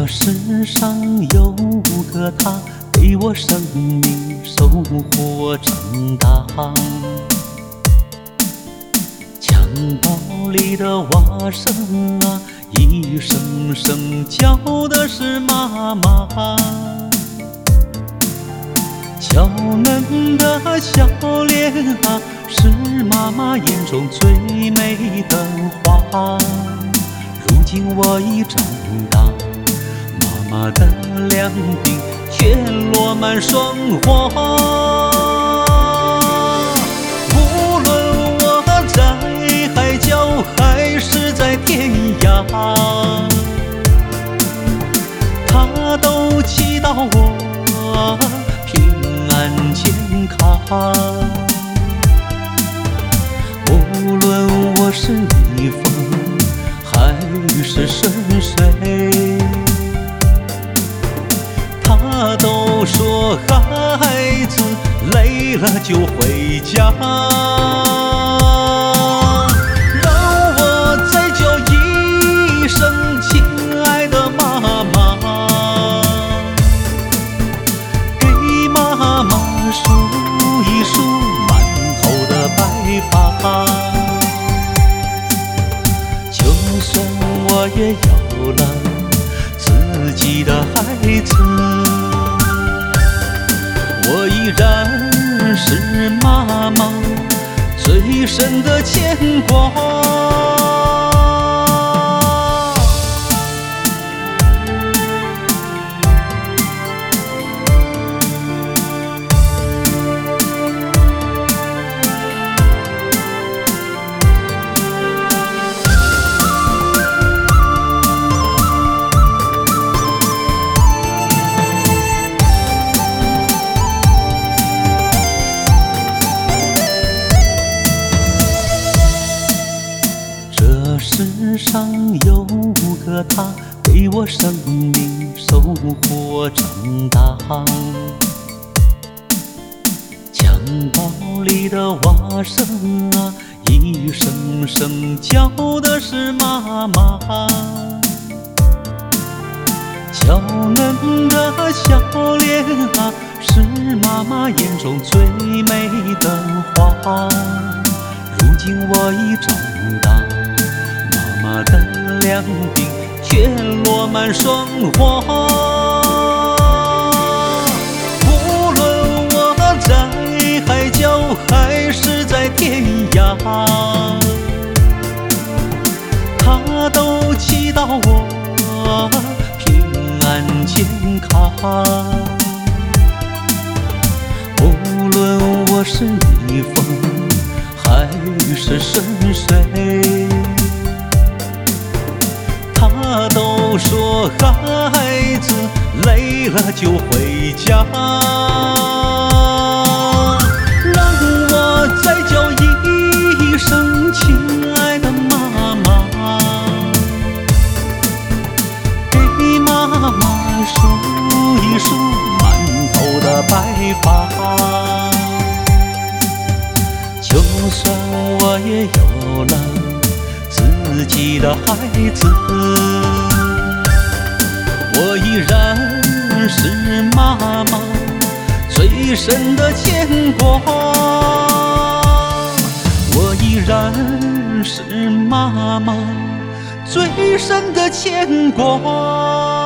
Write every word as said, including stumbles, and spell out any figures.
这世上有个他，给我生命收获长大。襁褓里的娃声啊，一声声叫的是妈妈。娇嫩的笑脸啊，是妈妈眼中最美的花。如今我已长大，妈妈的两鬓却落满霜花。无论我在海角还是在天涯，她都祈祷我平安健康。无论我是逆风还是顺水，他都说孩子累了就回家。让我再叫一声亲爱的妈妈，给妈妈数一数满头的白发。就算我也有了自己的孩子，我依然是妈妈最深的牵挂。世上有个他，给我生命收获长大。襁褓里的娃声啊，一声声叫的是妈妈。娇嫩的笑脸啊，是妈妈眼中最美的花。如今我已长大，妈妈的两鬓却落满霜花。无论我在海角还是在天涯，她都祈祷我平安健康。无论我是逆风还是顺水，他都说孩子累了就回家。让我再叫一声亲爱的妈妈，给妈妈数一数满头的白发。就算我也有了自己的孩子，我依然是妈妈最深的牵挂。我依然是妈妈最深的牵挂。